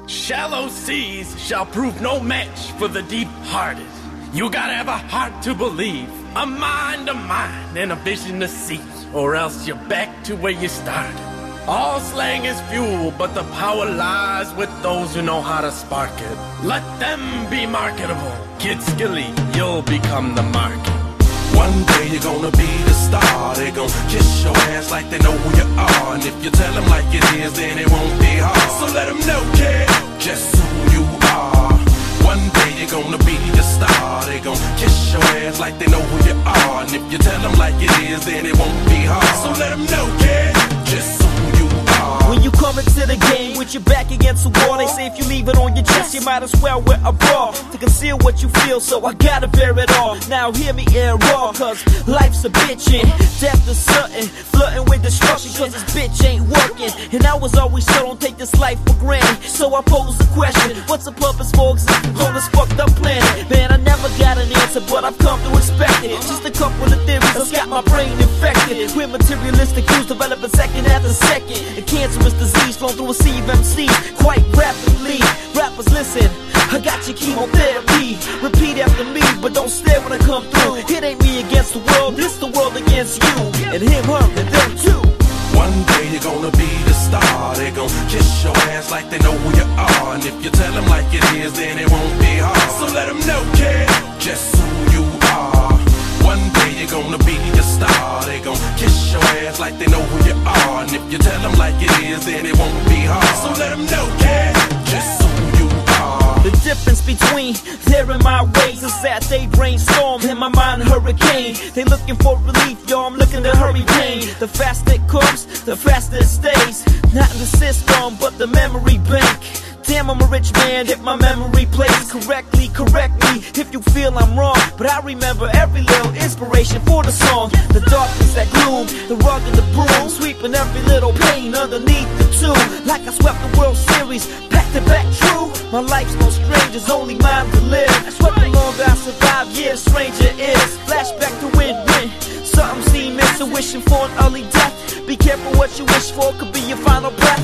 Shallow seas shall prove no match for the deep-hearted. You gotta have a heart to believe, a mind, and a vision to see, or else you're back to where you started. All slang is fuel, but the power lies with those who know how to spark it. Let them be marketable. Kid Skilly, you'll become the market. One day you're gonna be the star. They're gonna kiss your ass like they know who you are. And if you tell them like it is, then it won't be hard. So let them know, kid, just who you are. One day you're gonna be the star. They're gonna kiss your ass like they know who you are. And if you tell them like it is, then it won't be hard. So let them know, kid, just who you are. When you come into the game with your back against the wall, they say if you leave it on your chest, you might as well wear a bra to conceal what you feel, so I gotta bear it all. Now hear me air raw, cause life's a bitchin', death is certain, flirting with destruction, cause this bitch ain't working. And I was always told, don't take this life for granted. So I pose the question, what's the purpose for existing on this fucked up planet? Man, I never got an answer, but I've come to expect it. Just a couple of theories that's got my brain infected with materialistic views developing second after second. A cancerous disease flowing through a sea of MCs quite rapidly. Rappers, listen, I got your chemotherapy. Repeat after me, but don't stare when I come through. It ain't me against the world, this the world against you. And him, her, and them too. One day you're gonna be the star. They're gonna kiss your ass like they know who you are. And if you tell them like it is, then it won't be hard. So let them know, kid, just who you are. One day you're gonna be the star. They're gonna kiss your ass like they know who you are. And if you tell them like it is, then it won't be hard. So let them know, kid, just who you are. The difference between there and my ways is that they brainstorm in my mind hurricane. They looking for relief, yo, I'm looking to hurry pain. The faster it comes, the faster it stays. Not in the system, but the memory bank. Damn, I'm a rich man if my memory plays correctly. Correct me if you feel I'm wrong, but I remember every little inspiration for the song. The darkness, that gloom, the rug and the broom, sweeping every little pain underneath the tune. Like I swept the World Series, back to back true. My life's no stranger's, only mine to live. I swept the longer I survived, yeah, stranger is. Flashback to win-win, something seemed missing, wishing for an early death. Be careful what you wish for, could be your final breath.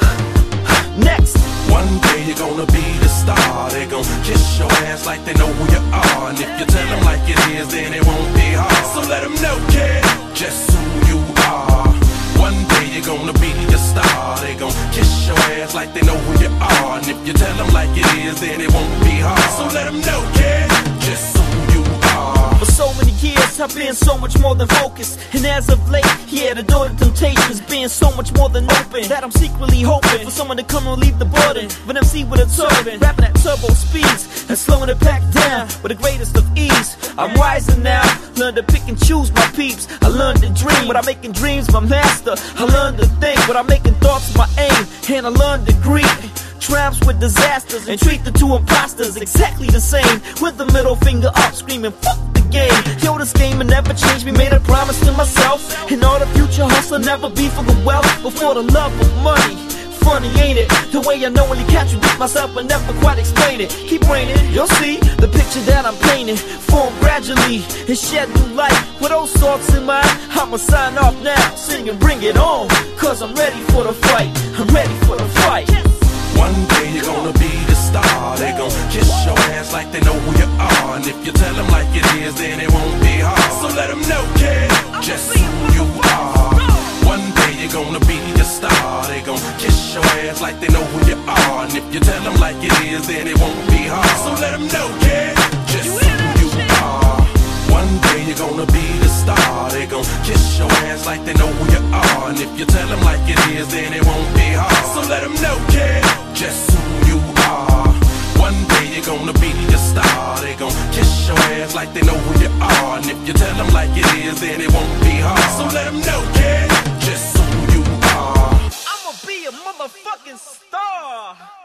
Next. One day you're gonna be the star. They're gonna kiss your ass like they know who you are. And if you tell them like it is, then it won't be hard. So let them know, kid, just who you are. One day you're gonna be the star. They're gonna kiss your ass like they know who you are. And if you tell them like it is, then it won't be hard. So let them know, kid, just who you are. For so many years, I've been so much more than focused. And as of late, yeah, the door to temptation has been so much more than open, that I'm secretly hoping for someone to come and relieve the burden. But MC with a turban, rapping at turbo speeds and slowing it back down with the greatest of ease. I'm rising now, learn to pick and choose my peeps. I learned to dream without making dreams my master. I learned to think without making thoughts my aim. And I learned to greet triumphs with disasters and treat the two imposters exactly the same, with the middle finger up, screaming fuck the game. Yo, this game will never change me, made a promise to myself. And all the future hustle never be for the wealth, but for the love of money. Funny, ain't it? The way I knowingly contradict myself but never quite explain it. Keep raining, you'll see the picture that I'm painting form gradually and shed new light. With those thoughts in mind, I'ma sign off now, sing and bring it on, cause I'm ready for the fight. I'm ready for the fight. One day you're gonna be the star. They're gonna kiss your ass like they know who you are. And if you tell them like it is, then it won't be hard. So let them know, kid, just who you are. One day you're gonna be the star. They're gonna kiss your ass like they know who you are. And if you tell them like it is, then it won't be hard. So let them know, kid, just who you are. One day you're gonna be the star. They're gonna kiss your ass like they know who you are. And if you tell them like it is, then it won't be hard. So let them know, kid, just who you are. One day you're gonna be the star. They're gonna kiss your ass like they know who you are. And if you tell them like it is, then it won't be hard. So let them know, kid, just who you are. I'ma be a motherfucking star.